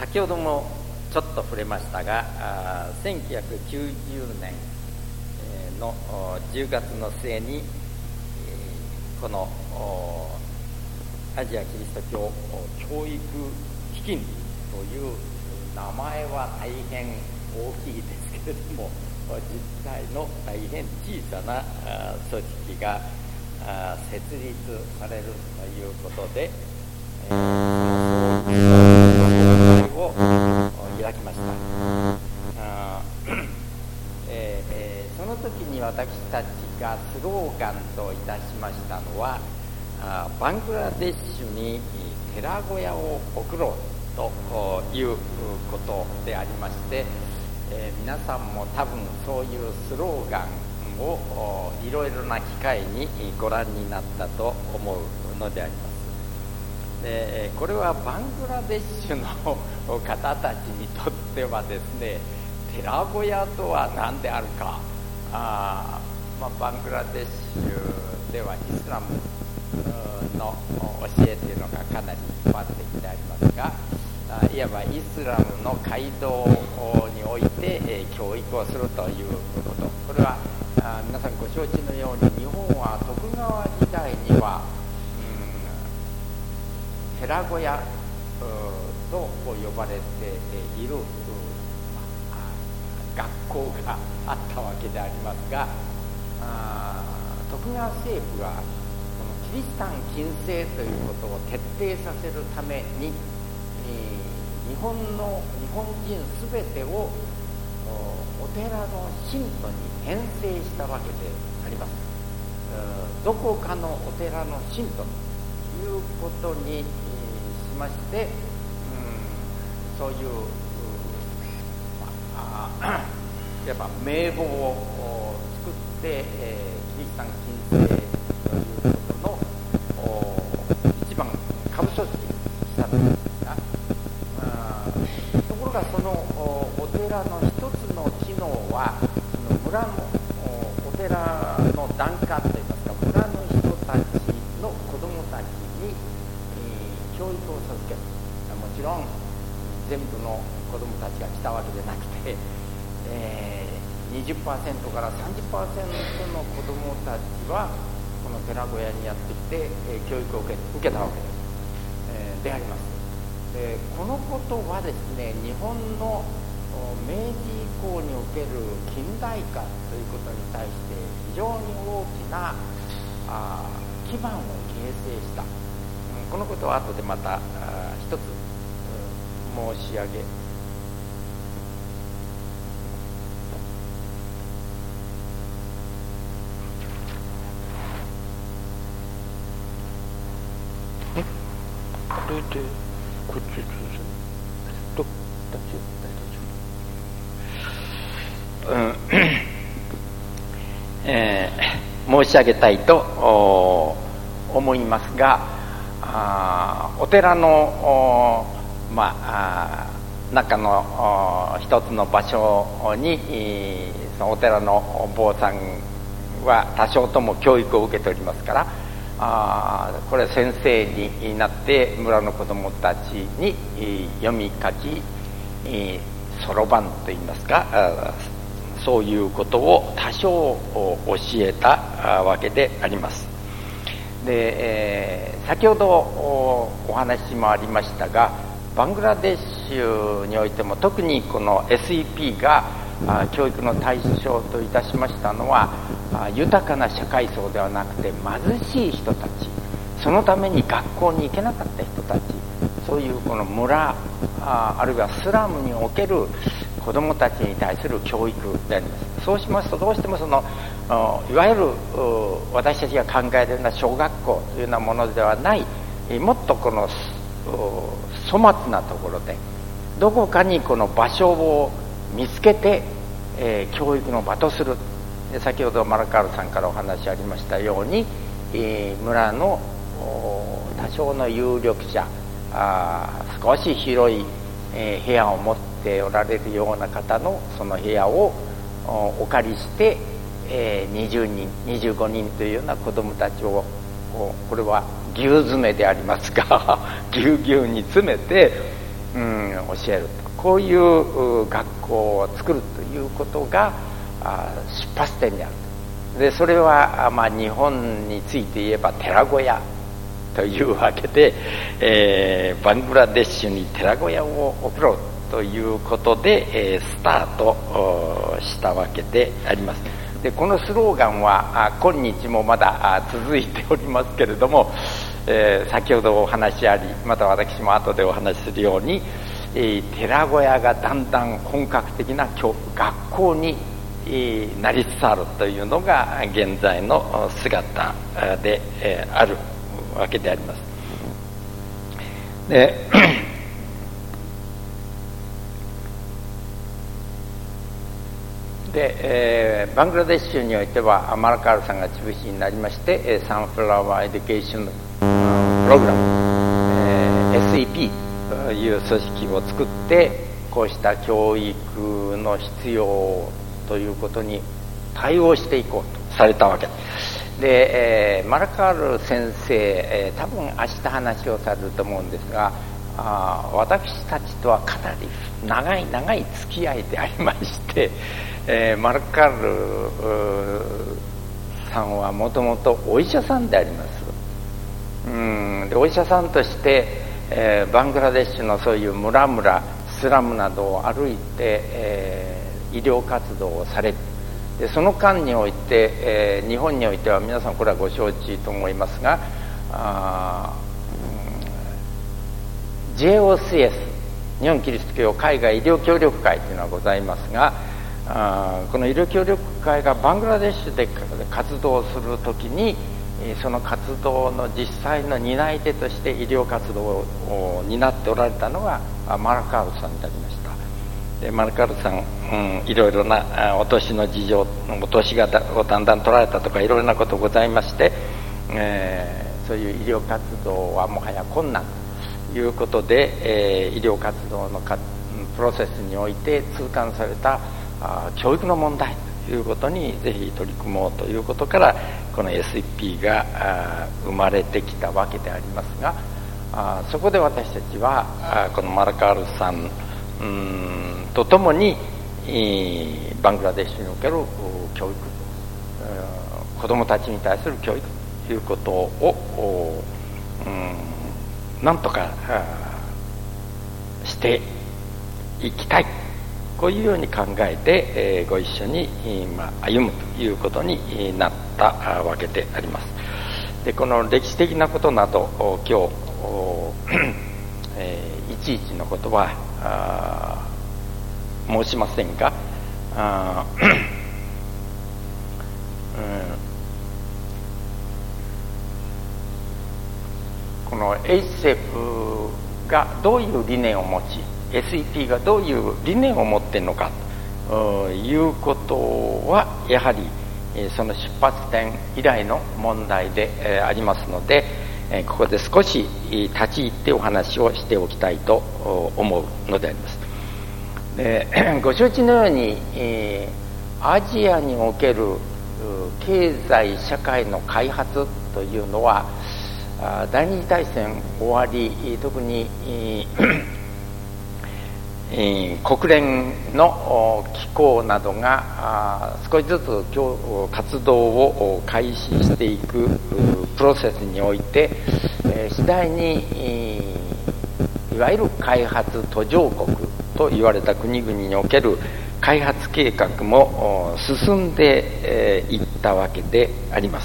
先ほどもちょっと触れましたが、1990年の10月の末にこのアジアキリスト教教育基金という名前は大変大きいですけれども、実際の大変小さな組織が設立されるということで、その総会を開きました。その時に私たちがスローガンといたしましたのは、バングラデシュに寺小屋を送ろうということでありまして、皆さんも多分そういうスローガンをいろいろな機会にご覧になったと思うのであります。でこれはバングラデシュの方たちにとってはですね、寺小屋とは何であるか、バングラデシュではイスラムの教えというのがかなり一般的でありますが、いわばイスラムの街道において教育をするということ、これは皆さんご承知のように、日本は徳川時代には寺小屋と呼ばれている学校があったわけでありますが、徳川政府がこのキリシタン禁制ということを徹底させるために、日本人すべてをお寺の信徒に編成したわけであります。どこかのお寺の信徒ということにしまして、そういういわば名簿を作って、キリシタン禁制ということの一番下部組織にしたのですが、ところがそのお寺の一つの機能は、その村のお寺の檀家といいますか、村の人たちの子どもたちに、教育を授ける。もちろん全部の子どもたちが来たわけでなくて、20% から 30% の子どもたちはこの寺小屋にやってきて、教育を受けたわけです、であります。このことはですね、日本の明治以降における近代化ということに対して非常に大きな基盤を形成した、このことは後でまた一つ申し上げこれでこっちど申し上げたいと思いますが、お寺の中の一つの場所にそのお寺のお坊さんは多少とも教育を受けておりますから、これは先生になって村の子どもたちに読み書きそろばんといいますか、そういうことを多少教えたわけであります。で、先ほどお話もありましたが、バングラデシュにおいても特にこの SEP が教育の対象といたしましたのは、豊かな社会層ではなくて貧しい人たち、そのために学校に行けなかった人たち、そういうこの村 あるいはスラムにおける子どもたちに対する教育であります。そうしますと、どうしてもそのいわゆる私たちが考えるような小学校というようなものではない、もっとこの粗末なところでどこかにこの場所を見つけて、教育の場とする。で、先ほどマラカールさんからお話ありましたように、村の多少の有力者、少し広い、部屋を持っておられるような方のその部屋をお借りして、20人25人というような子どもたちを、これは牛詰めでありますがぎゅうぎゅうに詰めて、 教えると、こういう学校を作るということが出発点である。でそれは、日本について言えば寺小屋というわけで、バングラデシュに寺小屋を送ろうということで、スタートしたわけであります。でこのスローガンは今日もまだ続いておりますけれども、先ほどお話あり、また私も後でお話しするように、寺小屋がだんだん本格的な学校になりつつあるというのが現在の姿であるわけであります。でバングラデシュにおいてはマラカールさんが中心になりまして、サンフラワーエデュケーションプログラム、SEP という組織を作って、こうした教育の必要ということに対応していこうとされたわけで、マラカール先生、多分明日話をされると思うんですが、私たちとはかなり長い付き合いでありまして、マラカールさんはもともとお医者さんであります。でお医者さんとして、バングラデシュのそういう村々スラムなどを歩いて、医療活動をされで、その間において、日本においては皆さんこれはご承知と思いますが、JOCS 日本キリスト教海外医療協力会というのがございますが、この医療協力会がバングラデシュで活動するときに、その活動の実際の担い手として医療活動を担っておられたのがマラカールさんになりました。でマラカールさん、いろいろなお年の事情、お年がだんだん取られたとかいろいろなことございまして、そういう医療活動はもはや困難ということで、医療活動のプロセスにおいて痛感された教育の問題ということにぜひ取り組もうということから、この SEP が生まれてきたわけでありますが、そこで私たちはこのマラカールさんとともにバングラデシュにおける教育、子どもたちに対する教育ということをなんとかしていきたい、こういうように考えて、ご一緒に、歩むということになったわけであります。でこの歴史的なことなど今日、いちいちのことは申しませんが、この HSEP がどういう理念を持ち、SEP がどういう理念を持っているのかということはやはりその出発点以来の問題でありますので、ここで少し立ち入ってお話をしておきたいと思うのであります。ご承知のように、アジアにおける経済社会の開発というのは第二次大戦終わり、特に国連の機構などが少しずつ活動を開始していくプロセスにおいて、次第にいわゆる開発途上国と言われた国々における開発計画も進んでいったわけであります。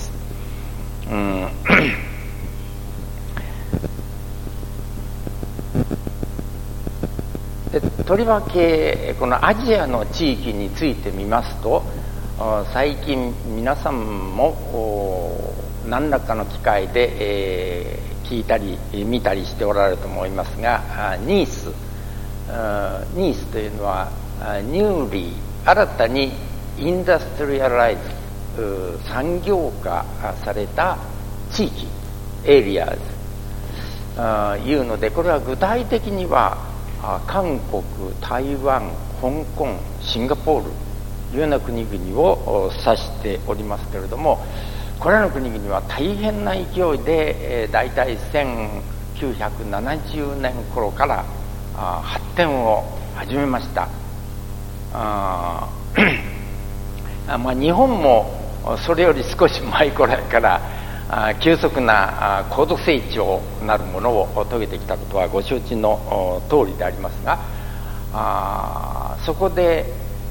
とりわけこのアジアの地域について見ますと、最近皆さんも何らかの機会で、聞いたり見たりしておられると思いますが、ニースというのはニューリー、新たにインダストリアライズ、産業化された地域エリアーズいうので、これは具体的には韓国、台湾、香港、シンガポールというような国々を指しておりますけれども、これらの国々は大変な勢いで、だいたい1970年頃から発展を始めました。日本もそれより少し前くらいから急速な高度成長なるものを遂げてきたことはご承知の通りでありますが、そこで、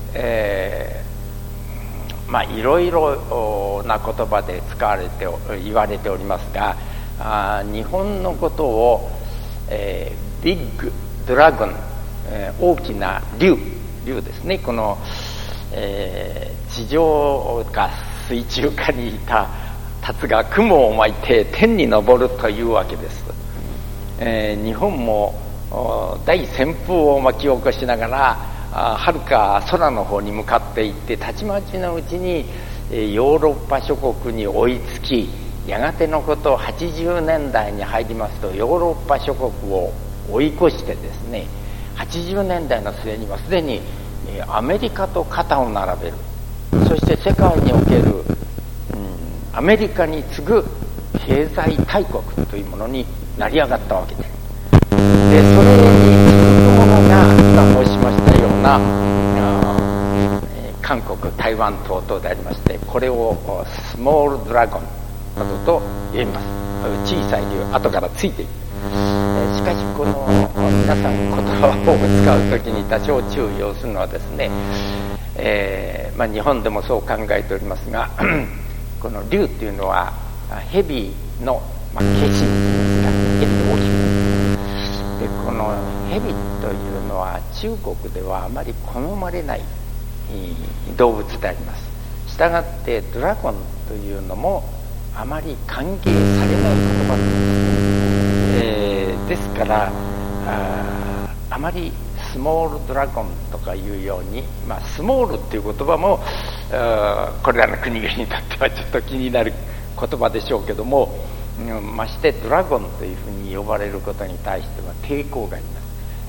いろいろな言葉で使われて言われておりますが、日本のことを、ビッグドラゴン、大きな竜ですね。この、地上か水中かにいた竜が雲を巻いて天に昇るというわけです。日本も大旋風を巻き起こしながらはるか空の方に向かっていって、たちまちのうちにヨーロッパ諸国に追いつき、やがてのこと80年代に入りますとヨーロッパ諸国を追い越してですね、80年代の末にはすでにアメリカと肩を並べる、そして世界における、アメリカに次ぐ経済大国というものになり上がったわけです。で、それに続くものが今申しましたような韓国、台湾等々でありまして、これをスモールドラゴンなどと言います。小さい竜、後からついていく。しかしこの皆さん言葉を使うときに多少注意をするのはですね、日本でもそう考えておりますがこの竜っていうのは蛇の化身ですから蛇と大きくで、この蛇というのは中国ではあまり好まれない動物であります。したがってドラゴンというのもあまり歓迎されない言葉ですから、あまりスモールドラゴンとかいうように、スモールっていう言葉もこれらの国々にとってはちょっと気になる言葉でしょうけども、ましてドラゴンというふうに呼ばれることに対しては抵抗があります。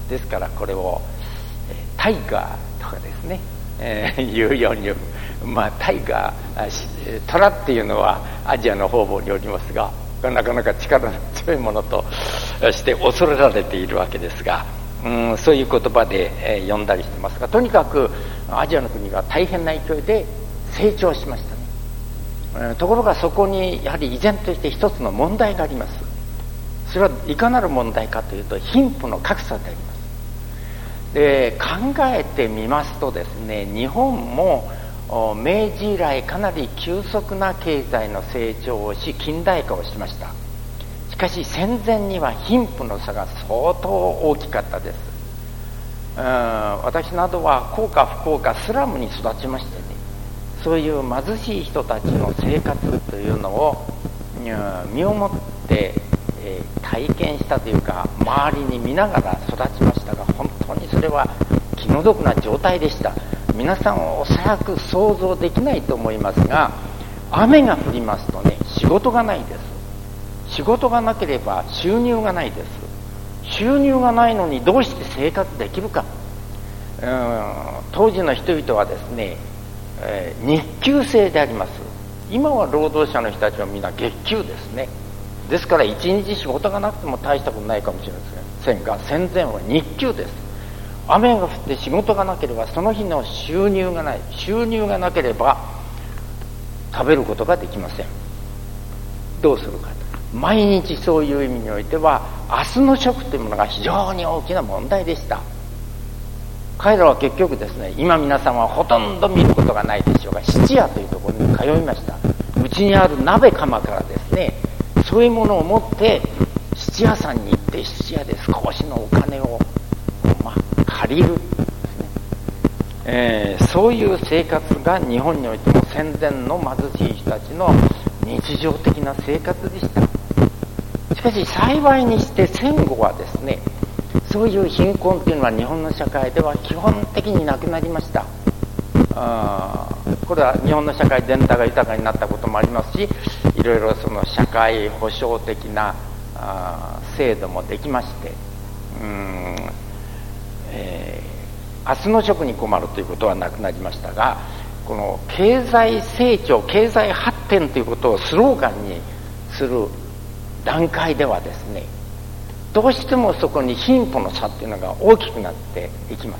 ですからこれをタイガーとかですね、いうようにタイガー、トラっていうのはアジアの方々におりますが、なかなか力の強いものとして恐れられているわけですが、そういう言葉で、呼んだりしてますが、とにかくアジアの国が大変な勢いで成長しましたね。ところがそこにやはり依然として一つの問題があります。それはいかなる問題かというと、貧富の格差であります。で、考えてみますとですね、日本も明治以来かなり急速な経済の成長をし近代化をしました。しかし戦前には貧富の差が相当大きかったです。私などは幸か不幸かスラムに育ちましてね、そういう貧しい人たちの生活というのを身をもって体験したというか、周りに見ながら育ちましたが、本当にそれは気の毒な状態でした。皆さんはおそらく想像できないと思いますが、雨が降りますとね、仕事がないです。仕事がなければ収入がないです。収入がないのにどうして生活できるか。当時の人々はですね、日給制であります。今は労働者の人たちはみんな月給ですね。ですから一日仕事がなくても大したことないかもしれませんが、戦前は日給です。雨が降って仕事がなければその日の収入がない。収入がなければ食べることができません。どうするか。毎日そういう意味においては明日の食というものが非常に大きな問題でした。彼らは結局ですね、今皆さんはほとんど見ることがないでしょうが、質屋というところに通いました。うちにある鍋釜からですね、そういうものを持って質屋さんに行って、質屋で少しのお金を、借りるですね、そういう生活が日本においても戦前の貧しい人たちの日常的な生活でした。しかし幸いにして戦後はですね、そういう貧困というのは日本の社会では基本的になくなりました。これは日本の社会全体が豊かになったこともありますし、いろいろその社会保障的な制度もできまして、明日の食に困るということはなくなりましたが、この経済成長、経済発展ということをスローガンにする段階ではですね、 どうしてもそこに貧富の差っていうのが大きくなっていきます。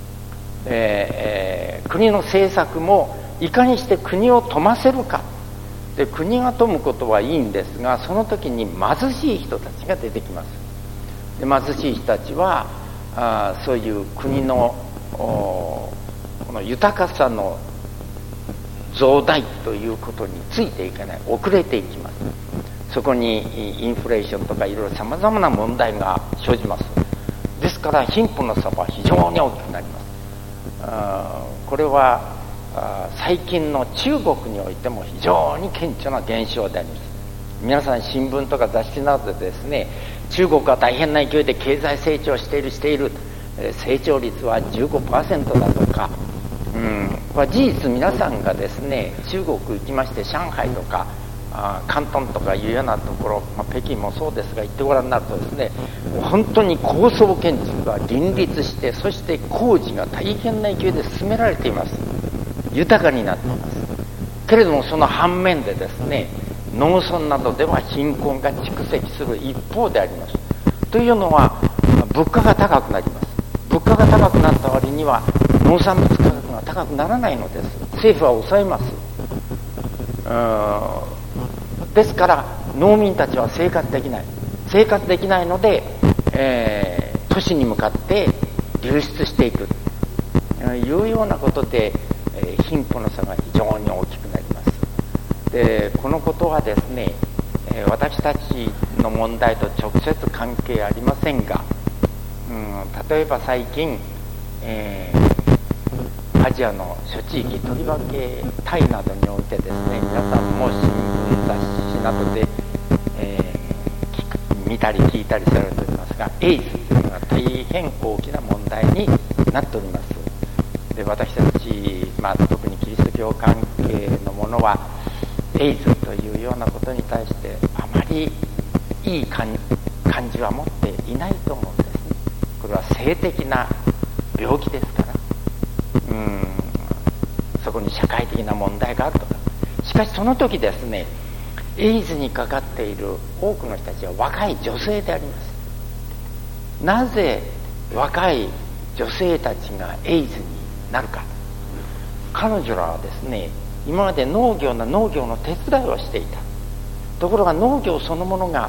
国の政策もいかにして国を富ませるかで、国が富むことはいいんですが、その時に貧しい人たちが出てきます。で貧しい人たちはそういう国のこの豊かさの増大ということについていけない、遅れていきます。そこにインフレーションとかいろいろさまざまな問題が生じます。ですから貧富の差は非常に大きくなります。これは最近の中国においても非常に顕著な現象であります。皆さん新聞とか雑誌などでですね、中国は大変な勢いで経済成長している、成長率は 15% だとか、これは事実皆さんがですね、中国行きまして上海とか広東とかいうようなところ、北京もそうですが行ってご覧になるとですね、本当に高層建築が林立して、そして工事が大変な勢いで進められています。豊かになっています。けれどもその反面でですね、農村などでは貧困が蓄積する一方であります。というのは物価が高くなります。物価が高くなった割には農産物価格が高くならないのです。政府は抑えます。ですから農民たちは生活できないので、都市に向かって流出していくというようなことで、貧富の差が非常に大きくなります。でこのことはですね、私たちの問題と直接関係ありませんが、例えば最近、アジアの諸地域、とりわけタイなどにおいてですね、皆さんも新聞雑誌などで、見たり聞いたりされておりますが、エイズというのが大変大きな問題になっております。で私たち、特にキリスト教関係のものはエイズというようなことに対してあまりいい感じは持っていないと思うんですね。これは性的な病気ですから、そこに社会的な問題があるとか。しかしその時ですね、エイズにかかっている多くの人たちは若い女性であります。なぜ若い女性たちがエイズになるか。彼女らはですね、今まで農業の手伝いをしていた。ところが農業そのものが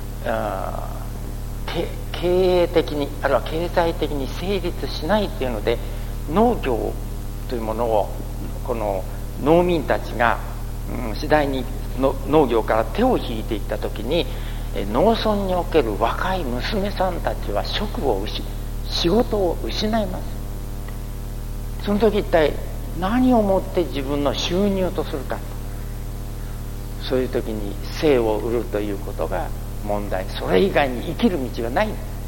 経営的にあるいは経済的に成立しないというので、農業というものをこの農民たちが、次第に農業から手を引いていった時に、農村における若い娘さんたちは仕事を失います。その時一体何をもって自分の収入とするか。そういう時に性を売るということが問題。それ以外に生きる道がない。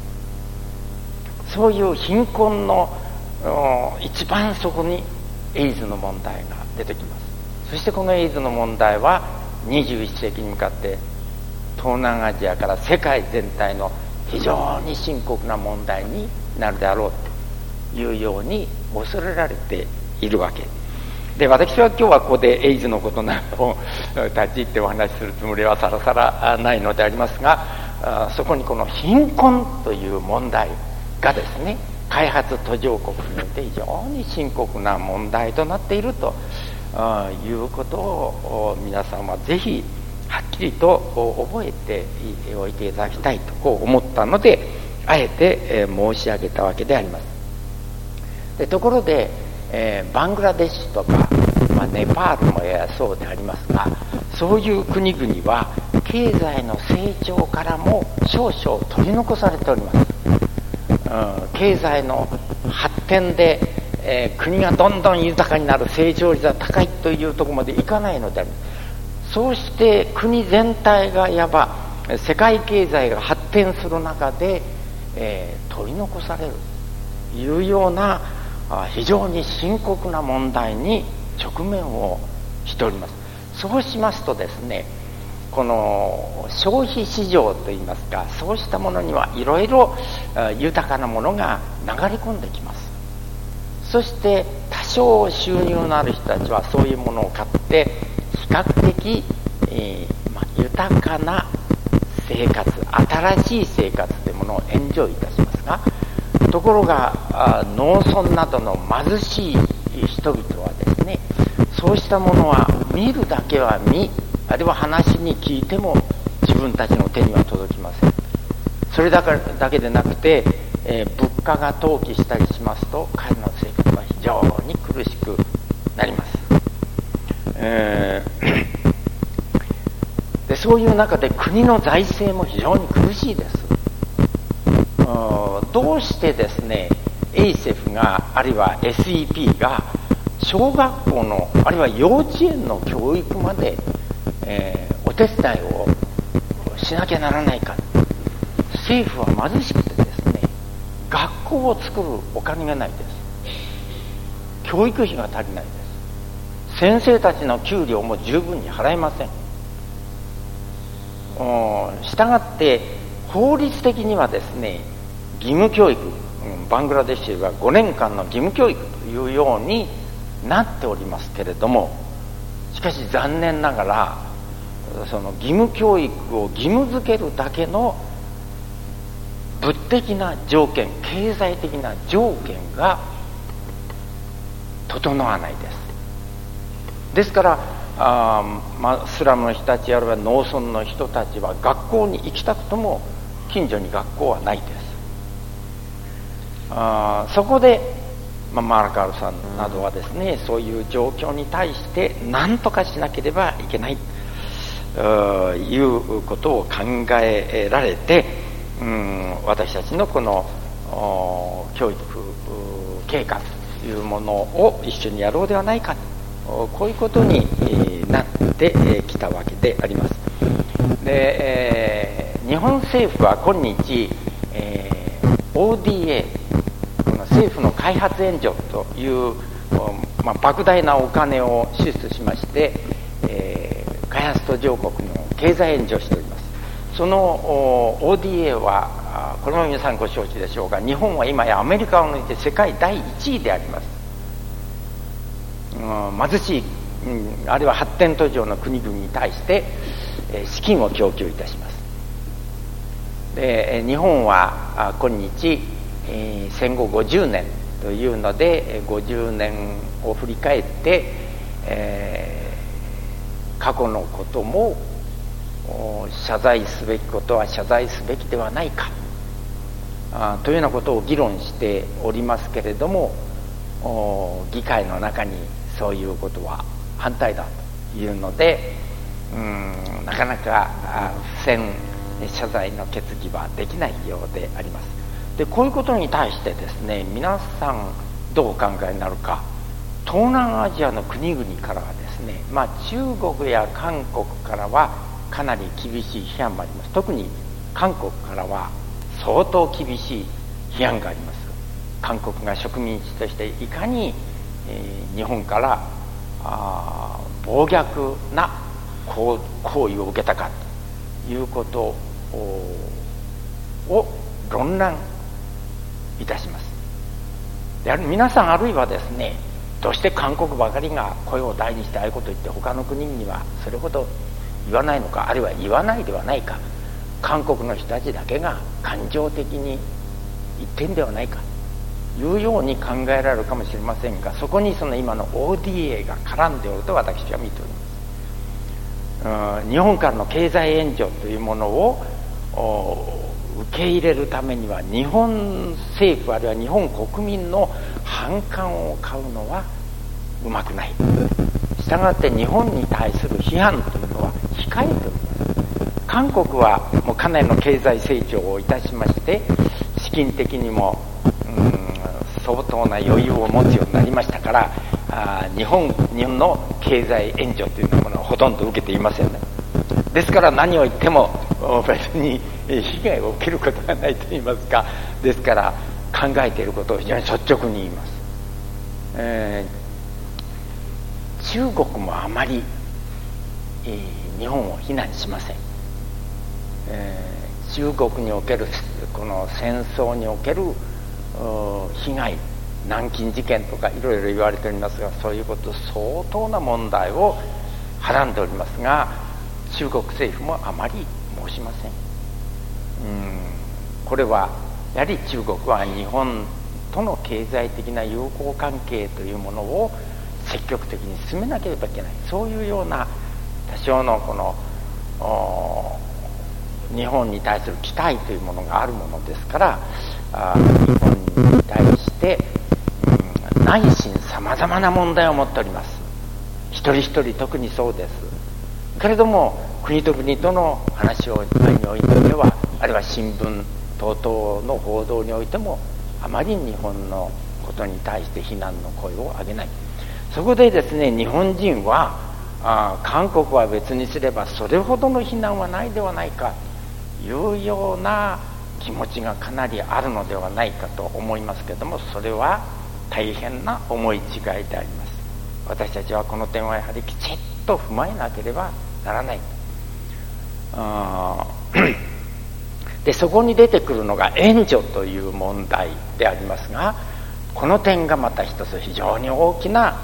そういう貧困の一番そこにエイズの問題が出てきます。そしてこのエイズの問題は21世紀に向かって東南アジアから世界全体の非常に深刻な問題になるであろうというように恐れられているわけで、私は今日はここでエイズのことなどを立ち入ってお話しするつもりはさらさらないのでありますが、そこにこの貧困という問題がですね、開発途上国において非常に深刻な問題となっているということを皆さんはぜひはっきりと覚えておいていただきたいとこう思ったので、あえて申し上げたわけであります。でところで、バングラデシュとか、ネパールもややそうでありますが、そういう国々は経済の成長からも少々取り残されております。経済の発展で、国がどんどん豊かになる、成長率が高いというところまでいかないのであります。そうして国全体がいわば世界経済が発展する中で、取り残されるというような非常に深刻な問題に直面をしております。そうしますとですね、この消費市場といいますか、そうしたものにはいろいろ豊かなものが流れ込んできます。そして多少収入のある人たちはそういうものを買って比較的、豊かな生活、新しい生活でものを援助いたしますが、ところが農村などの貧しい人々はですね、そうしたものは見るだけは見、あるいは話に聞いても自分たちの手には届きません。それだけでなくて、物価が投機したりしますと彼の生活は非常に苦しくなります。でそういう中で国の財政も非常に苦しいです。どうしてですね、エイセフがあるいは SEP が小学校のあるいは幼稚園の教育まで、お手伝いをしなきゃならないか。政府は貧しくてですね、学校を作るお金がないです。教育費が足りないです。先生たちの給料も十分に払えません。したがって法律的にはですね、義務教育、バングラデシュは5年間の義務教育というようになっておりますけれども、しかし残念ながらその義務教育を義務付けるだけの物的な条件、経済的な条件が整わないです。ですからスラムの人たちあるいは農村の人たちは学校に行きたくとも近所に学校はないです。そこで、マラカールさんなどはですね、そういう状況に対して何とかしなければいけないということを考えられて、私たちのこの教育計画というものを一緒にやろうではないか、こういうことになってきたわけであります。で、日本政府は今日、ODA、この政府の開発援助という、莫大なお金を支出しまして、開発途上国の経済援助をしております。その ODA はこれも皆さんご承知でしょうが、日本は今やアメリカを抜いて世界第1位であります。貧しい、あるいは発展途上の国々に対して資金を供給いたします。で日本は今日戦後50年というので50年を振り返って、過去のことも謝罪すべきことは謝罪すべきではないかというようなことを議論しておりますけれども、議会の中にそういうことは反対だというので、なかなか不戦謝罪の決議はできないようであります。でこういうことに対してですね、皆さんどうお考えになるか。東南アジアの国々からはですね、中国や韓国からはかなり厳しい批判もあります。特に韓国からは相当厳しい批判があります。韓国が植民地としていかに、日本から暴虐な行為を受けたかということを論難いたします。で皆さんあるいはですね、どうして韓国ばかりが声を大にしてああいうことを言って他の国にはそれほど言わないのか、あるいは言わないではないか、韓国の人たちだけが感情的に言ってんではないかというように考えられるかもしれませんが、そこにその今の ODA が絡んでおると私は見ております。日本からの経済援助というものを受け入れるためには日本政府あるいは日本国民の反感を買うのはうまくない。したがって日本に対する批判というのは控えております。韓国はもうかなりの経済成長をいたしまして、資金的にも相当な余裕を持つようになりましたから、日本の経済援助というものをほとんど受けていませんね。ですから何を言っても別に被害を受けることがないと言いますか、ですから考えていることを非常に率直に言います。中国もあまり、日本を非難しません。中国におけるこの戦争における被害、南京事件とかいろいろ言われておりますが、そういうこと相当な問題をはらんでおりますが、中国政府もあまり申しません。 これはやはり中国は日本との経済的な友好関係というものを積極的に進めなければいけない、そういうような多少のこの日本に対する期待というものがあるものですから、日本に対して、内心さまざまな問題を持っております。一人一人特にそうです。けれども国と国との話し合いにおいては、あるいは新聞等々の報道においてもあまり日本のことに対して非難の声を上げない。そこでですね、日本人は韓国は別にすればそれほどの非難はないではないかというような気持ちがかなりあるのではないかと思いますけれども、それは大変な思い違いであります。私たちはこの点はやはりきちっと踏まえなければならない。でそこに出てくるのが援助という問題でありますが、この点がまた一つ非常に大きな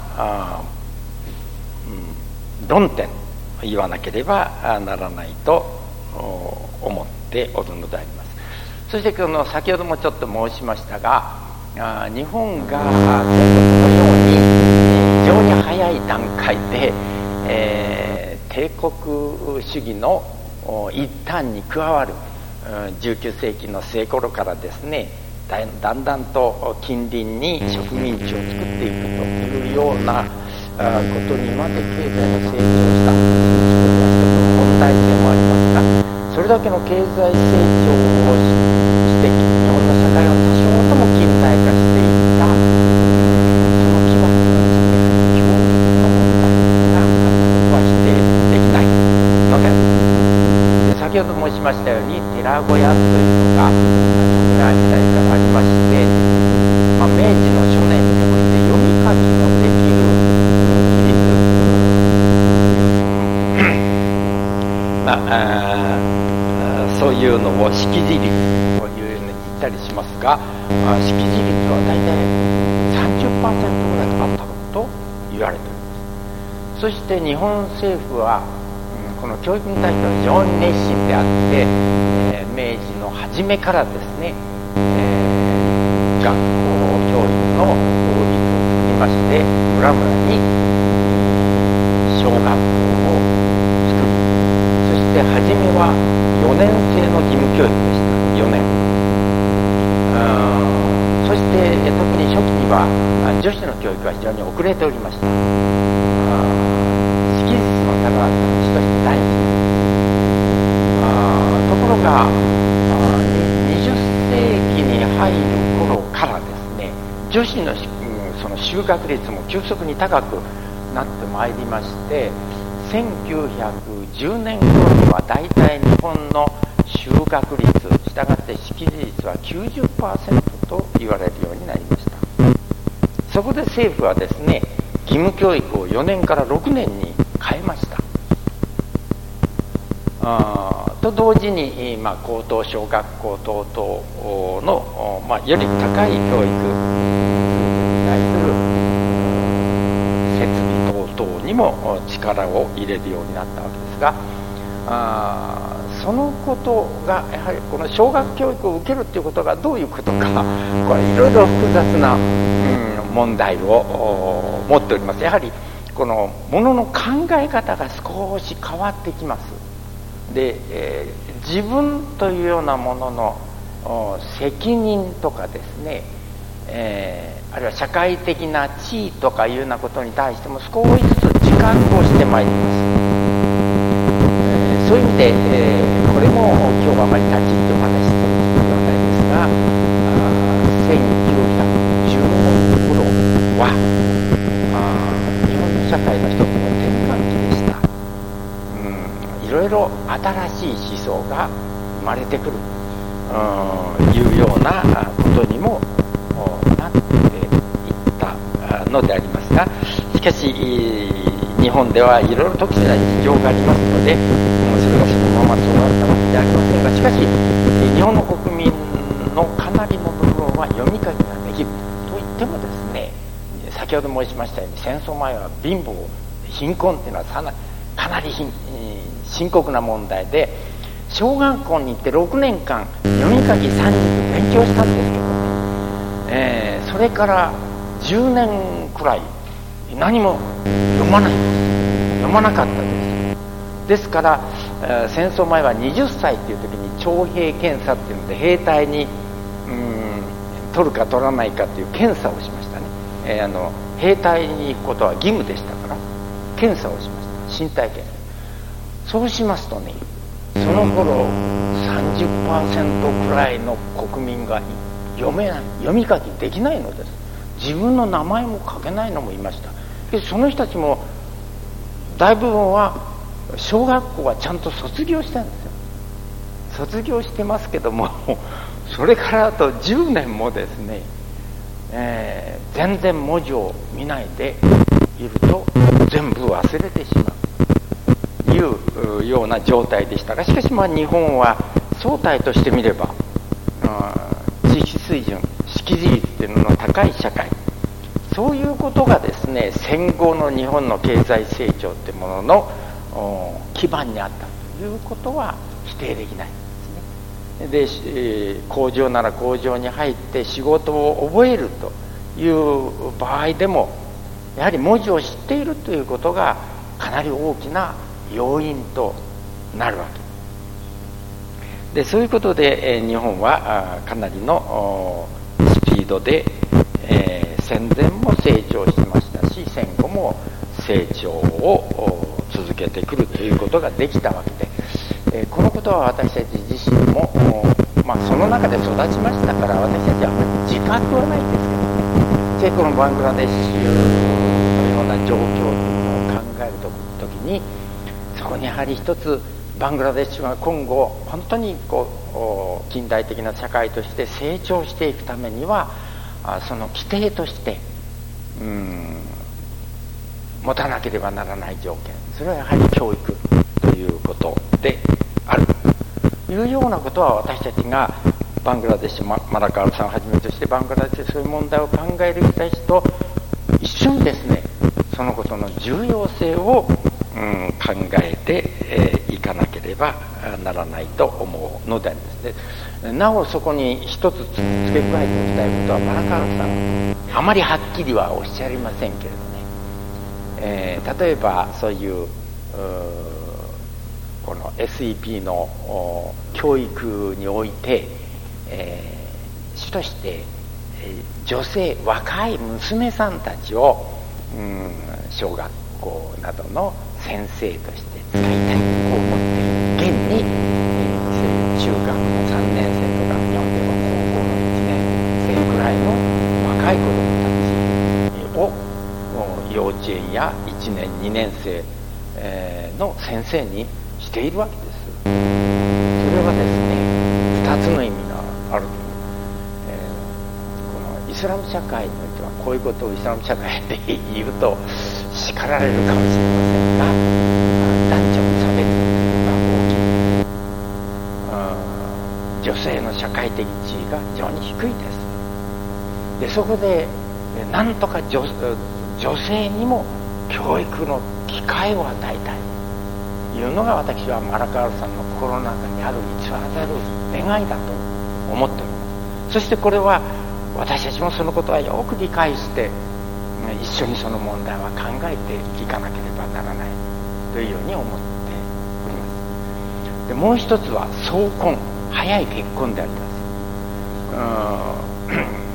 論点と言わなければならないと思っておるのであります。そして先ほどもちょっと申しましたが、日本がこのように非常に早い段階で、帝国主義の一端に加わる19世紀の末頃からですね、だんだんと近隣に植民地を作っていくというようなことにまで経済が成長した。問題点もありますが、それだけの経済成長をして日本の社会を多少とも近代化していったその基盤が教育の問題がは否定できないのである。先ほど申しましたように寺小屋というのが徳川時代からありまして、明治の初年において読み書きのできるそういうのを識字率というのに言ったりしますが、識字率は大体 30% ぐらいだったと言われております。そして日本政府はこの教育に対しては非常に熱心であって、明治の初めからですね、学校教育の法律を組みまして、村々に小学校を作り、そして初めは4年制の義務教育でした。4年。そして特に初期には女子の教育は非常に遅れておりました。識字の高さの人たち大事。ところが20世紀に入る頃からですね、女子のその就学率も急速に高くなってまいりまして、1910年頃には大体日本の就学率、したがって識字率は 90% と言われるようになりました。そこで政府はですね、義務教育を4年から6年に変えました。と同時に、高等小学校等々の、より高い教育に対する設備等々にも力を入れるようになったわけですが、そのことがやはりこの小学教育を受けるということがどういうことか、これいろいろ複雑な、問題を持っております。やはりこのものの考え方が少し変わってきます。で、自分というようなものの責任とかですね、あるいは社会的な地位とかいうようなことに対しても少しずつ自覚をしてまいります。そういう意味で、これも今日はあまり立ち入ってお話しするではないですが、1910年頃は日本の社会の一つの転換期でした。いろいろ新しい思想が生まれてくるいうようなことにもなっていったのでありますが、しかし日本ではいろいろ特殊な事情がありますので、それがそのままそうなったわけではありませんが、しかし日本の国民のかなりの部分は読み書きができるといってもですね、先ほど申しましたように戦争前は貧乏貧困っていうのはかなり深刻な問題で、 小学校に行って6年間読み書き三軸勉強したんですけどね、それから10年くらい何も読まないんです。読まなかったです。ですから、戦争前は20歳っていう時に徴兵検査っていうので兵隊に取るか取らないかっていう検査をしましたね。兵隊に行くことは義務でしたから検査をしました。身体検査。そうしますとね、その頃 30% くらいの国民が読み書きできないのです。自分の名前も書けないのもいました。でその人たちも大部分は小学校はちゃんと卒業したんですよ。卒業してますけどもそれからあと10年もですね、全然文字を見ないでいると全部忘れてしまうというような状態でしたが、しかし日本は相対としてみれば知識水準、識字率というのの高い社会、そういうことがですね、戦後の日本の経済成長というものの基盤にあったということは否定できないですね。で、工場なら工場に入って仕事を覚えるという場合でもやはり文字を知っているということがかなり大きな要因となるわけで、そういうことで日本はかなりのスピードで戦前も成長しましたし、戦後も成長を続けてくるということができたわけで、このことは私たち自身も、その中で育ちましたから私たちは自覚はないんですけどね、このバングラデシュのような状況というのを考えるときに、そこにやはり一つバングラデシュが今後本当に近代的な社会として成長していくためにはその規定として持たなければならない条件、それはやはり教育ということであるというようなことは、私たちがバングラデシュ、マラカールさんをはじめとしてバングラデシュでそういう問題を考える人たちと一緒にですね、そのことの重要性を考えていかなければならないと思うのでですね。なおそこに一つ付け加えておきたいことは、マラカールさんあまりはっきりはおっしゃりませんけれどね、例えばそういうこの SEP の教育において、主として女性、若い娘さんたちを小学校などの先生として使いたいと思っている。現に中学の3年生とか日本では高校の1年生くらいの若い子どもたちを幼稚園や1年2年生の先生にしているわけです。それはですね、2つの意味がある。このイスラム社会においてはこういうことをイスラム社会で言うと叱られるかもしれませんが、男女の差別が大きい。女性の社会的地位が非常に低いです。でそこでなんとか女性にも教育の機会を与えたいというのが、私はマラカールさんの心の中にある偽らざる願いだと思っております。そしてこれは私たちもそのことはよく理解して一緒にその問題は考えていかなければならないというように思っております。でもう一つは早婚、早い結婚であります。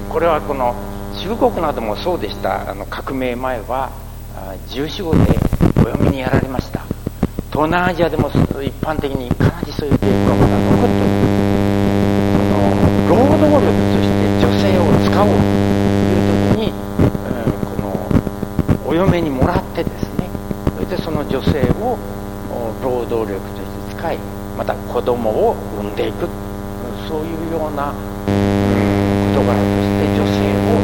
これはこの中国などもそうでした。革命前は14、15でお嫁にやられました。東南アジアでも一般的にかなりそういう傾向がまだ残っております。労働力として女性を使おうという時に、お嫁にもらってですね、それでその女性を労働力として使い、また子供を産んでいく、そういうような事柄として女性を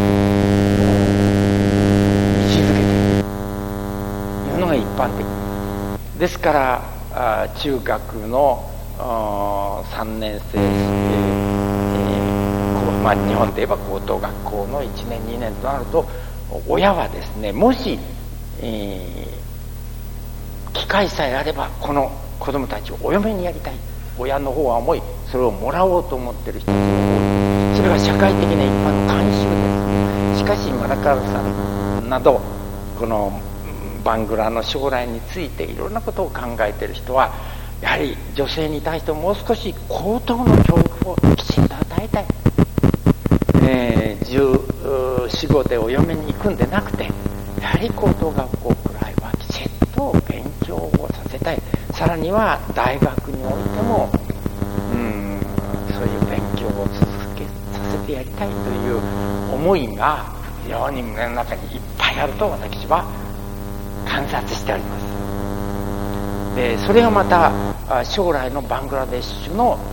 位置づけているというのが一般的ですから、中学の3年生、日本で言えば高等学校の1年2年となると、親はですね、もし、機会さえあればこの子供たちをお嫁にやりたい、 親の方は重い、それをもらおうと思ってる人たちが多い。それが社会的な一般の慣習です。しかしマラカールさんなどこのバングラの将来についていろんなことを考えている人は、やはり女性に対してもう少し高等の教育をきちんと与えたい。14、15でお嫁に行くんでなくて、やはり高等学校くらいはきちんと勉強をさせたい。さらには大学においてもそういう勉強を続けさせてやりたいという思いが非常に胸の中にいっぱいあると私は観察しております。でそれがまた将来のバングラデシュの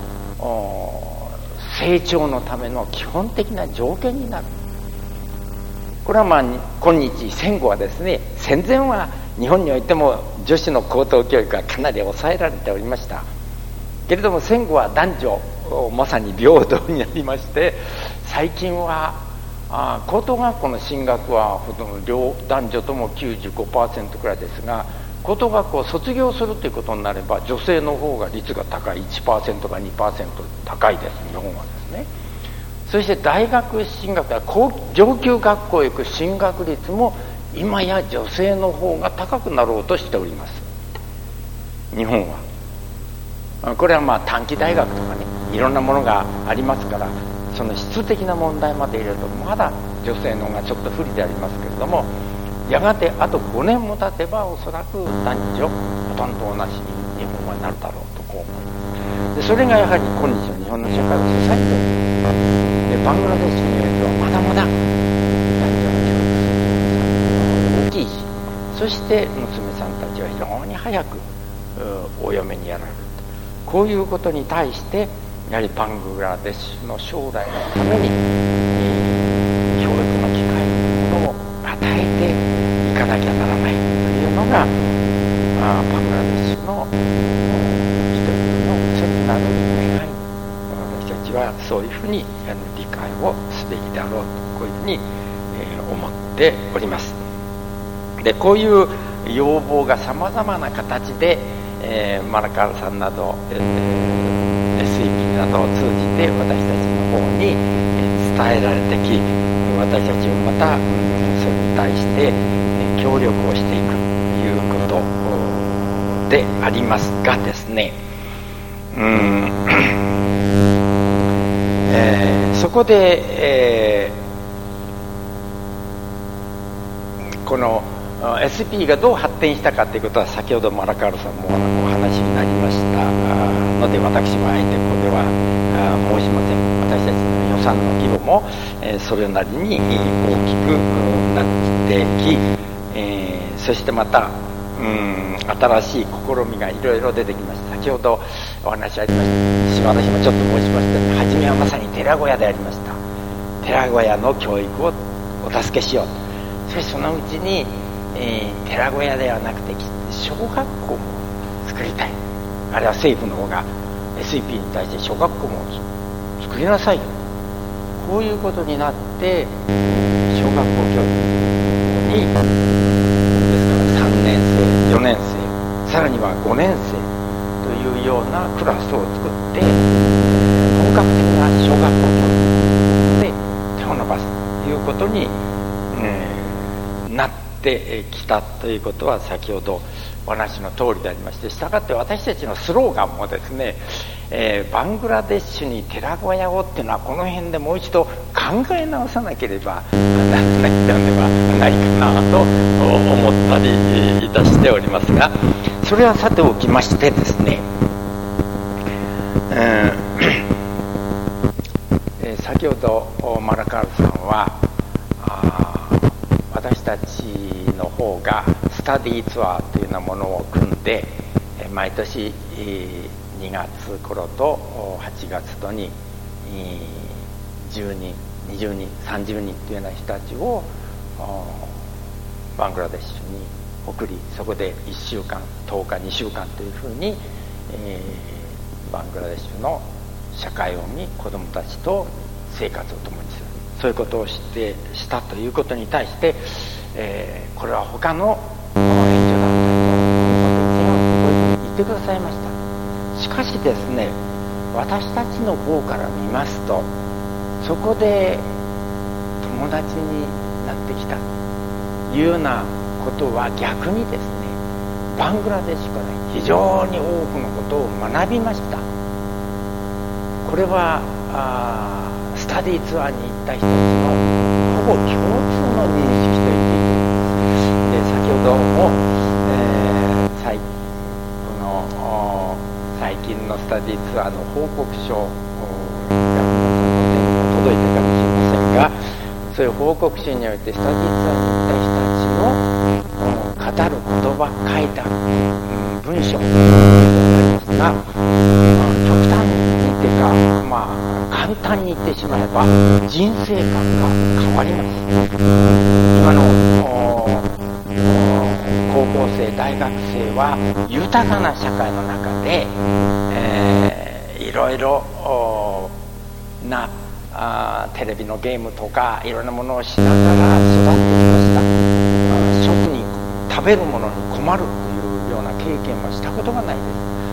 成長のための基本的な条件になる。これは今日戦後はですね、戦前は日本においても女子の高等教育はかなり抑えられておりましたけれども、戦後は男女まさに平等になりまして、最近は高等学校の進学はほとんど男女とも 95% くらいですが、高等学校を卒業するということになれば女性の方が率が高い、 1% か 2% 高いです、日本はですね。そして大学進学や上級学校へ行く進学率も今や女性の方が高くなろうとしております、日本は。これは短期大学とかね、いろんなものがありますから、その質的な問題まで入れるとまだ女性の方がちょっと不利でありますけれども、やがてあと5年も経てばおそらく男女ほとんど同じに日本はなるだろうとこう思います。でそれがやはり今日の日本の社会を支えている。でバングラデシュにおいてはまだまだ男女の教育大きいし、そして娘さんたちは非常に早くお嫁にやられる。こういうことに対してやはりバングラデシュの将来のために教育の機会というものを与えていかなきゃならないというのがバングラデシュの一人の切なる願い。私たちはそういうふうに理解をすべきであろうと、こういうふうに思っております。でこういう要望がさまざまな形でマラカールさんなど、SEP などを通じて私たちの方に伝えられてき、私たちもまたそれに対して協力をしていくということでありますがですね、そこで、このSP がどう発展したかということは先ほどマラカールさんもお話になりましたので、私はあえてここでは申しません。私たちの予算の規模もそれなりに大きくなってき、そしてまた新しい試みがいろいろ出てきました。先ほどお話ありました私もちょっと申しましたように、初めはまさに寺小屋でありました。寺小屋の教育をお助けしようと。そしてそのうちに寺小屋ではなくて小学校も作りたい。あれは政府の方が SEP に対して小学校も作りなさいよ、こういうことになって小学校教育にですから3年生4年生さらには5年生というようなクラスを作って本格的な小学校教育で手を伸ばすということに、なってきたということは先ほどお話の通りでありまして、したがって私たちのスローガンもですね、バングラデシュに寺小屋をっていうのはこの辺でもう一度考え直さなければならないのではないかなと思ったりいたしておりますが、それはさておきましてですね、先ほどマラカールさんは私たちの方がスタディーツアーというようなものを組んで毎年2月頃と8月とに10人20人30人というような人たちをバングラデシュに送り、そこで1週間10日2週間というふうにバングラデシュの社会を見子どもたちと生活を共にする、そういうことをしたということに対して、これは他の援助団体とこういうふうに言ってくださいました。しかしですね、私たちの方から見ますと、そこで友達になってきたというようなことは逆にですね、バングラデシュから非常に多くのことを学びました。これはスタディツアーに行った人たちのほぼ共通の認識と言っていいと思います。で、先ほども、最近のスタディツアーの報告書が皆さんの手にも届いたかもしれませんが、そういう報告書においてスタディツアーに行った人たちの語る言葉、書いた文章がありますが、極端にというか、簡単に言ってしまえば人生観が変わります。今の高校生、大学生は豊かな社会の中で、いろいろなテレビのゲームとかいろんなものをしながら育ってきました。食に食べるものに困るというような経験はしたことがないです。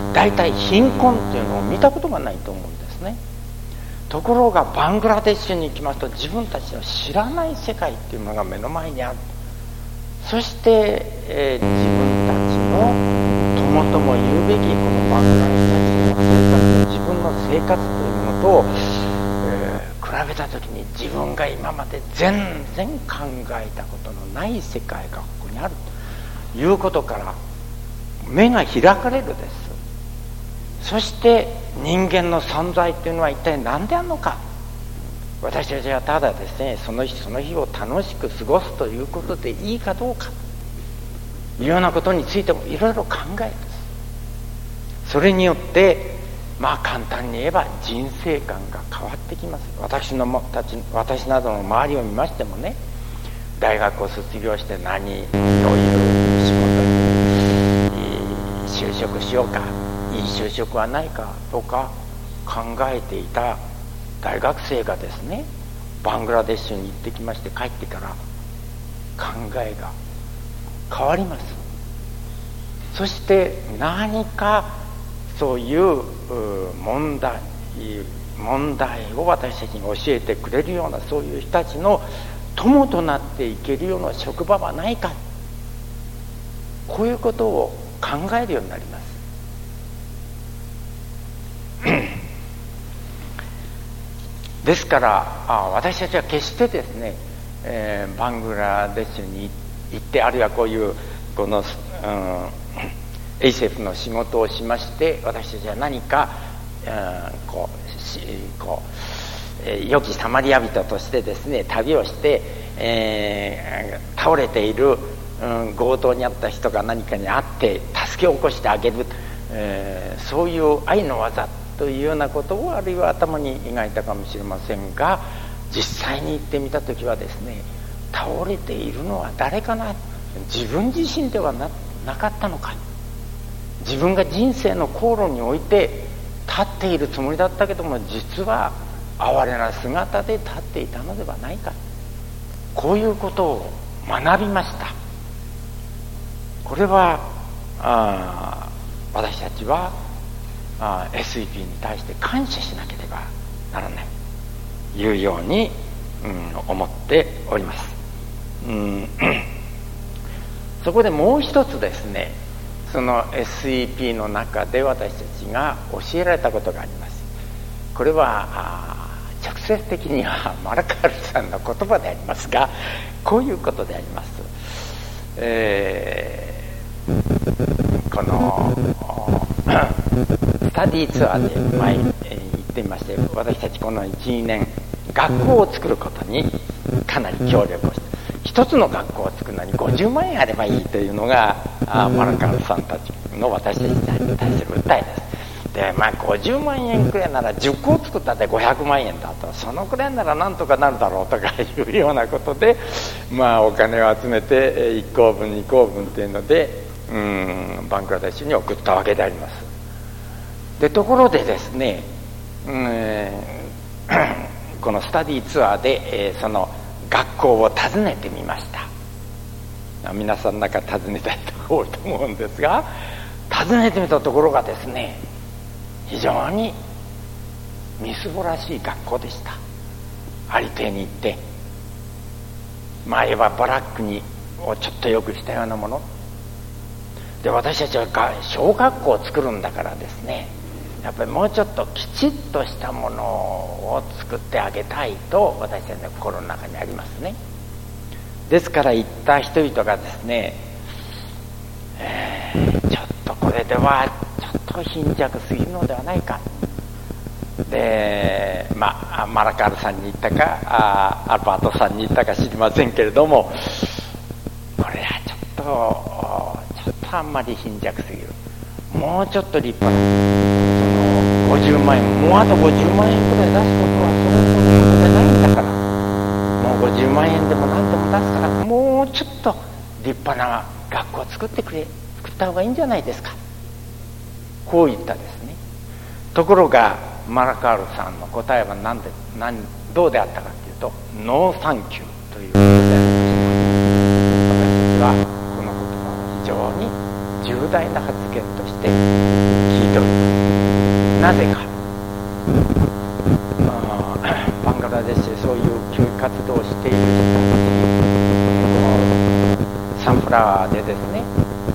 大体貧困というのを見たことがないと思うんですね。ところがバングラデシュに行きますと、自分たちの知らない世界というものが目の前にある。そして、自分たちの友とも言うべきこのバングラデシュの生活、自分の生活というものと、比べた時に自分が今まで全然考えたことのない世界がここにあるということから目が開かれるです。そして人間の存在というのは一体何であるのか。私たちはただですね、その日その日を楽しく過ごすということでいいかどうかというようなことについてもいろいろ考える。それによって簡単に言えば人生観が変わってきます。私などの周りを見ましてもね、大学を卒業してどういう仕事に就職しようか、いい就職はないかとか考えていた大学生がですね、バングラデシュに行ってきまして帰ってから考えが変わります。そして何かそういう問題を私たちに教えてくれるような、そういう人たちの友となっていけるような職場はないか、こういうことを考えるようになります。ですから私たちは決してですね、バングラデシュに行って、あるいはこのエイセフの仕事をしまして、私たちは何か良きサマリア人としてですね、旅をして、倒れている、強盗にあった人が何かに会って助けを起こしてあげる、そういう愛の技というようなことをあるいは頭に描いたかもしれませんが、実際に行ってみた時はですね、倒れているのは誰かな、自分自身では なかったのか、自分が人生の航路において立っているつもりだったけども、実は哀れな姿で立っていたのではないか、こういうことを学びました。これは私たちはSEP に対して感謝しなければならないというように、思っております。そこでもう一つですね、その SEP の中で私たちが教えられたことがあります。これは直接的にはマラカールさんの言葉でありますが、こういうことであります。このスタディツアーで前行ってみまして、私たちこの 1,2 年学校を作ることにかなり協力をして、一つの学校を作るのに50万円あればいいというのがマラカールさんたちの私たちに対する訴えです。で50万円くらいなら10校作ったって500万円だと、そのくらいならなんとかなるだろうとかいうようなことで、お金を集めて1校分2校分っていうのでバングラデシュに送ったわけであります。でところでですね、このスタディツアーで、その学校を訪ねてみました。皆さんなんか訪ねたいと多いと思うんですが、訪ねてみたところがですね、 非常にみすぼらしい学校でした。ありていに行って、前はバラックをちょっとよくしたようなもので、私たちは小学校を作るんだからですね、やっぱりもうちょっときちっとしたものを作ってあげたいと私たちの心の中にありますね。ですから行った人々がですね、ちょっとこれではちょっと貧弱すぎるのではないか。で、マラカールさんに言ったかアルバートさんに言ったか知りませんけれども、これはちょっとあんまり貧弱すぎる。もうちょっと立派な50万円、もうあと50万円くらい出すことはそれほどのことじゃないんだから、もう50万円でも何でも出すから、もうちょっと立派な学校を作った方がいいんじゃないですか、こう言ったですね。ところがマラカールさんの答えはどうであったかというと、ノーサンキューということでありました。私たちはこの言葉を非常に重大な発言として聞いております。なぜか、バングラデシュでそういう教育活動をしている人たち、サンフラワーでですね、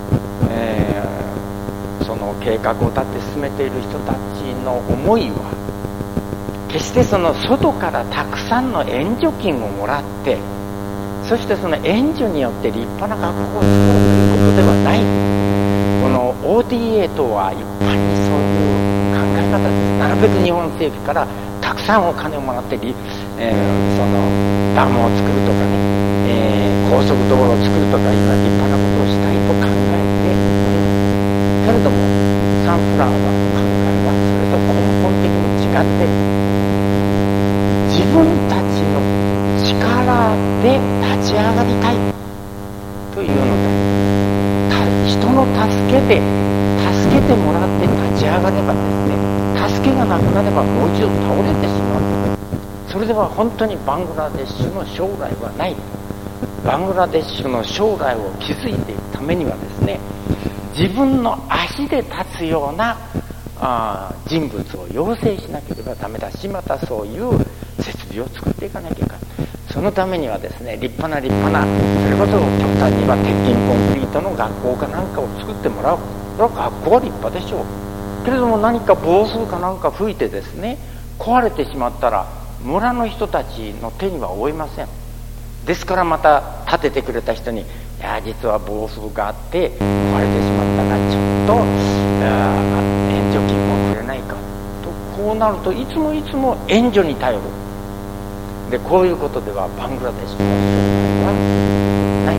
その計画を立って進めている人たちの思いは、決してその外からたくさんの援助金をもらって、そしてその援助によって立派な学校を作ろうということではない。この ODA とは一般にそういう考え方です。なるべく日本政府からたくさんお金をもらって、そのダムを作るとかね、高速道路を作るとか、今立派なことをしたいと考えて、けれどもサンフラワーの考えはそれと根本的に違って、自分たちの力で立ち上がりたいというので、人の助けてもらって立ち上がればですね、助けがなくなればもう一度倒れてしまう。それでは本当にバングラデシュの将来はない。バングラデシュの将来を築いていくためにはですね、自分の足で立つような人物を養成しなければダメだし、またそういう設備を作っていかなきゃいけない。そのためにはですね、立派なそれこそ極端には鉄筋コンクリートの学校かなんかを作ってもらう。それは学校は立派でしょうけれども、何か暴風かなんか吹いてですね、壊れてしまったら村の人たちの手には負えません。ですからまた建ててくれた人に、いや実は暴風があって壊れてしまったが、ちょっと援助金もくれないかと、こうなるといつも援助に頼る。でこういうことではバングラデシュの将来はない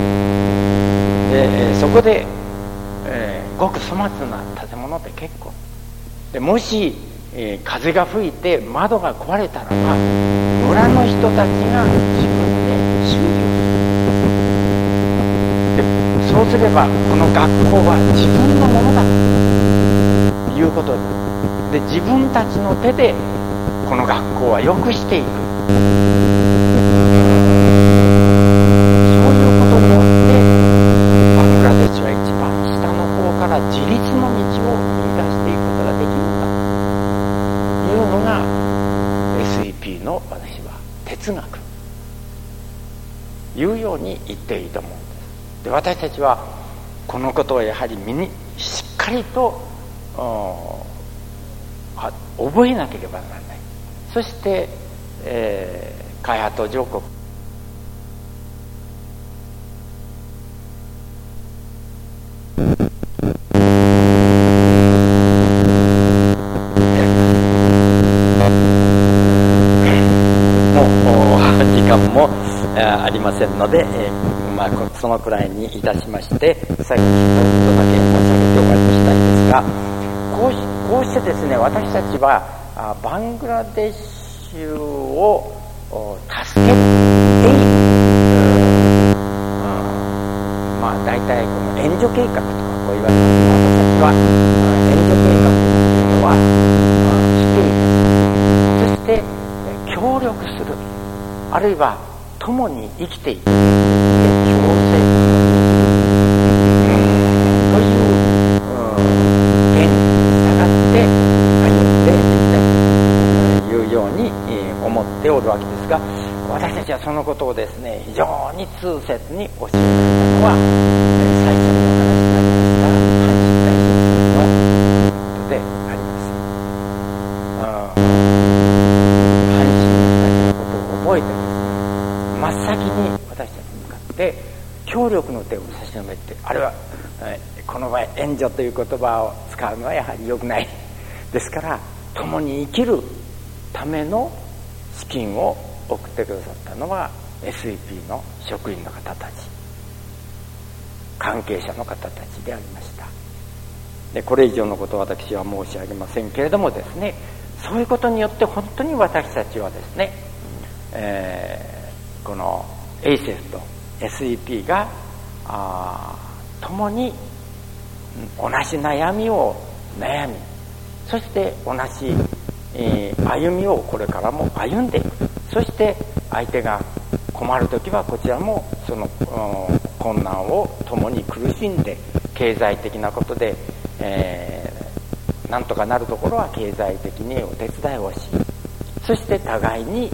。でそこで、ごく粗末な建物で結構で、もし、風が吹いて窓が壊れたらば、村の人たちが自分で修理をする。でそうすればこの学校は自分のものだということで、自分たちの手でこの学校は良くしていく。そういうことによってバングラデシュは一番下の方から自立の道を見出していくことができるんだというのが SEP の私は哲学いうように言っていいと思うんです。で私たちはこのことをやはりしっかりと覚えなければならない。そして開発途上国時間もありませんので、そのくらいにいたしまして、最後に一言だけ申し上げて終わりにしたいんですが、こうしてですね、私たちはバングラデシュを助ける大体この援助計画とかこう言われますが、私たちは援助計画というのは知っている。そして協力する、あるいは共に生きていく共生という原理に従って痛切に教えられたのは、最初にお話になりました阪神大震災のことであります。阪神のことを覚えてですね、真っ先に私たちに向かって協力の手を差し伸べて、あれは、この場合援助という言葉を使うのはやはり良くないですから、共に生きるための資金を送ってくださったのは SEP の職員の方たち、関係者の方たちでありました。でこれ以上のことを私は申し上げませんけれどもですね、そういうことによって本当に私たちはですね、この ASEF と SEP が共に同じ悩みを悩み、そして同じ、歩みをこれからも歩んでいく。そして相手が困るときはこちらもその困難を共に苦しんで、経済的なことで、なんとかなるところは経済的にお手伝いをし、そして互いに、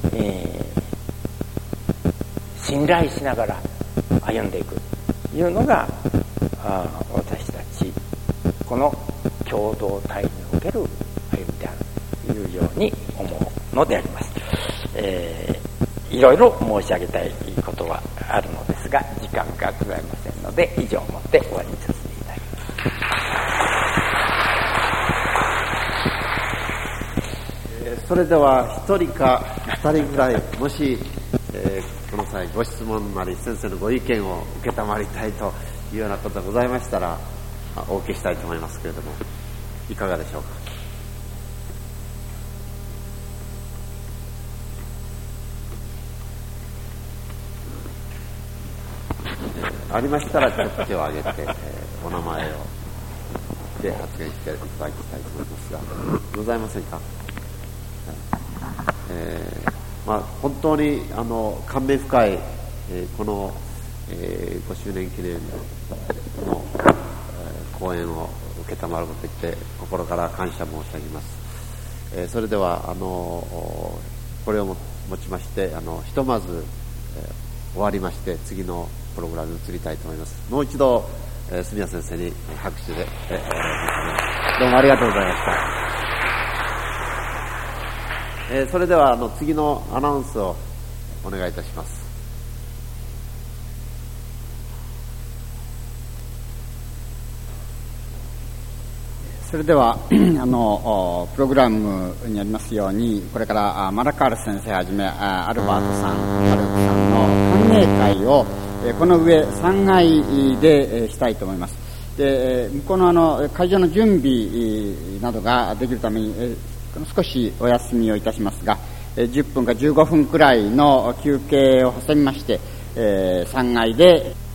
信頼しながら歩んでいくというのが私たちこの共同体における歩みであるというように思うのであります。いろいろ申し上げたいことはあるのですが時間がございませんので、以上をもって終わりにさせていただきます。それでは1人か2人ぐらい、もし、この際ご質問なり先生のご意見を受けたまりたいというようなことがございましたらお受けしたいと思いますけれども、いかがでしょうか。ありましたらちょっと手を挙げて、お名前をで発言していただきたいと思いますが、ございませんか。本当に感銘深い、この、5周年記念の、講演を受けたまることで心から感謝申し上げます。それではこれをもちましてひとまず、終わりまして次のプログラムに移りたいと思います。もう一度、住谷先生に拍手で、どうもありがとうございました。それでは次のアナウンスをお願いいたします。 それではプログラムにありますように、これからマラカール先生はじめアルバートさん、ハルクさんの歓迎会をこの上3階でしたいと思います。で向こうの会場の準備などができるために少しお休みをいたしますが、10分か15分くらいの休憩を挟みまして、3階で